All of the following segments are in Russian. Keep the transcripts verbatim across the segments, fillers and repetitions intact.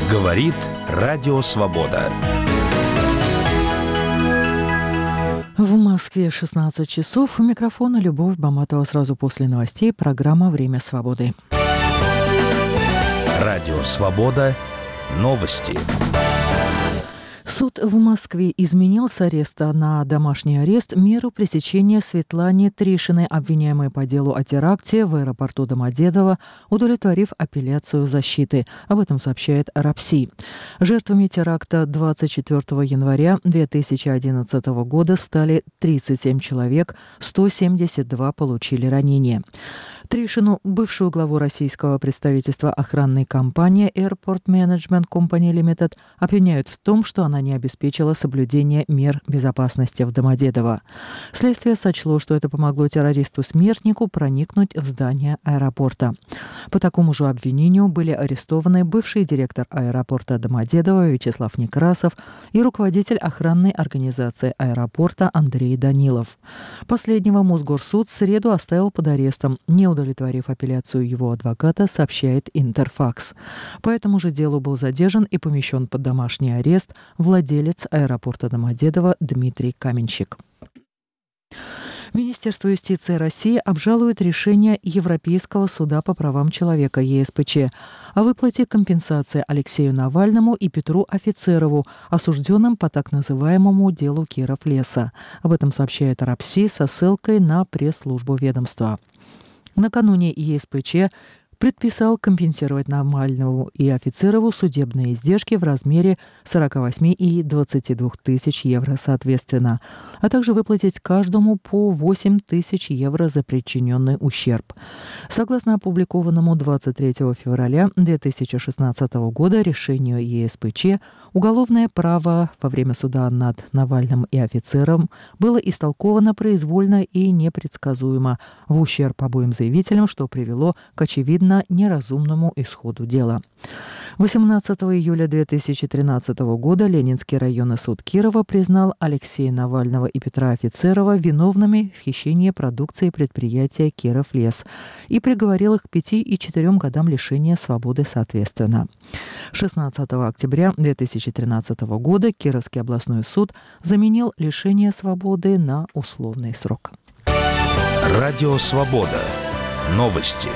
Говорит Радио Свобода. В Москве шестнадцать часов. У микрофона Любовь Баматова. Сразу после новостей программа «Время свободы». Радио Свобода. Новости. Суд в Москве изменил с ареста на домашний арест меру пресечения Светлане Тришиной, обвиняемой по делу о теракте в аэропорту Домодедово, удовлетворив апелляцию защиты. Об этом сообщает РАПСИ. Жертвами теракта двадцать четвёртого января две тысячи одиннадцатого года стали тридцать семь человек, сто семьдесят два получили ранения. Тришину, бывшую главу российского представительства охранной компании Airport Management Company Limited, обвиняют в том, что она не обеспечила соблюдение мер безопасности в Домодедово. Следствие сочло, что это помогло террористу-смертнику проникнуть в здание аэропорта. По такому же обвинению были арестованы бывший директор аэропорта Домодедово Вячеслав Некрасов и руководитель охранной организации аэропорта Андрей Данилов. Последнего Мосгорсуд в среду оставил под арестом, не удовлетворив апелляцию его адвоката, сообщает Интерфакс. По этому же делу был задержан и помещен под домашний арест владелец аэропорта Домодедово Дмитрий Каменщик. Министерство юстиции России обжалует решение Европейского суда по правам человека Е С П Ч о выплате компенсации Алексею Навальному и Петру Офицерову, осужденным по так называемому делу Киров-Леса. Об этом сообщает РАПСИ со ссылкой на пресс-службу ведомства. Накануне Е С П Ч предписал компенсировать Навальному и Офицерову судебные издержки в размере сорок восемь и двадцать два тысяч евро соответственно, а также выплатить каждому по восемь тысяч евро за причиненный ущерб. Согласно опубликованному двадцать третьего февраля две тысячи шестнадцатого года решению Е С П Ч, уголовное право во время суда над Навальным и Офицером было истолковано произвольно и непредсказуемо в ущерб обоим заявителям, что привело к очевидно неразумному исходу дела. восемнадцатого июля две тысячи тринадцатого года Ленинский районный суд Кирова признал Алексея Навального и Петра Офицерова виновными в хищении продукции предприятия «Киров-Лес» и приговорил их к пяти и четырем годам лишения свободы соответственно. шестнадцатого октября две тысячи тринадцатого года Кировский областной суд заменил лишение свободы на условный срок. Радио Свобода. Новости.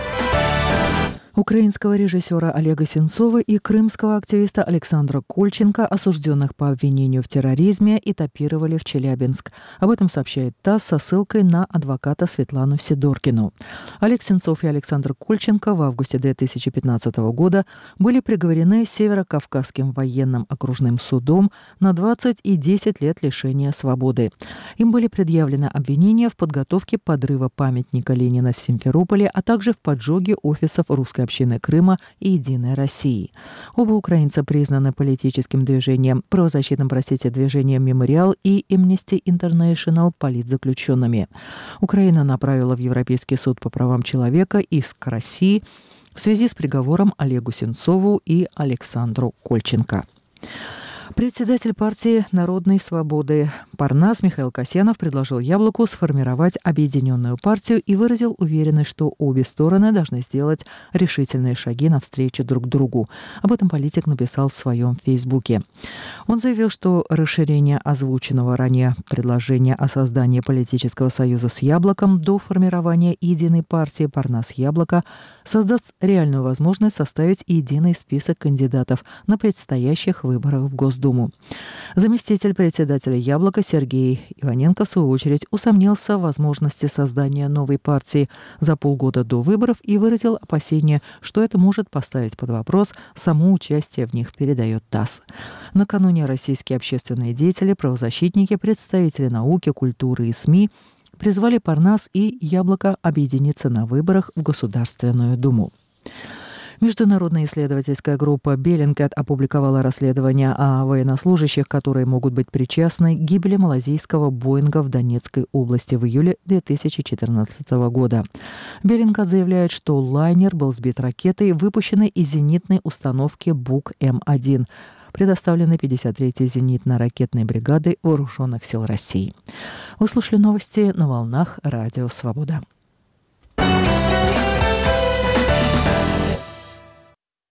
Украинского режиссера Олега Сенцова и крымского активиста Александра Кольченко, осужденных по обвинению в терроризме, этапировали в Челябинск. Об этом сообщает ТАСС со ссылкой на адвоката Светлану Сидоркину. Олег Сенцов и Александр Кольченко в августе две тысячи пятнадцатого года были приговорены Северо-Кавказским военным окружным судом на двадцать и десять лет лишения свободы. Им были предъявлены обвинения в подготовке подрыва памятника Ленина в Симферополе, а также в поджоге офисов русской общины Крыма и «Единой России». Оба украинца признаны политическим движением, правозащитным, простите, движением «Мемориал» и Amnesty International политзаключенными. Украина направила в Европейский суд по правам человека иск России в связи с приговором Олегу Сенцову и Александру Кольченко. Председатель партии Народной свободы Парнас Михаил Касьянов предложил Яблоку сформировать объединенную партию и выразил уверенность, что обе стороны должны сделать решительные шаги навстречу друг другу. Об этом политик написал в своем Фейсбуке. Он заявил, что расширение озвученного ранее предложения о создании политического союза с Яблоком до формирования единой партии Парнас Яблоко создаст реальную возможность составить единый список кандидатов на предстоящих выборах в Госдуму. Заместитель председателя «Яблока» Сергей Иваненко, в свою очередь, усомнился в возможности создания новой партии за полгода до выборов и выразил опасение, что это может поставить под вопрос само участие в них, передает ТАСС. Накануне российские общественные деятели, правозащитники, представители науки, культуры и СМИ призвали Парнас и Яблоко объединиться на выборах в Государственную Думу. Международная исследовательская группа Bellingcat опубликовала расследование о военнослужащих, которые могут быть причастны к гибели малазийского Боинга в Донецкой области в июле две тысячи четырнадцатого года. Bellingcat заявляет, что лайнер был сбит ракетой, выпущенной из зенитной установки Бук М один, предоставленной пятьдесят третьей зенитно-ракетной бригадой Вооруженных сил России. Вы слушали новости на волнах Радио Свобода.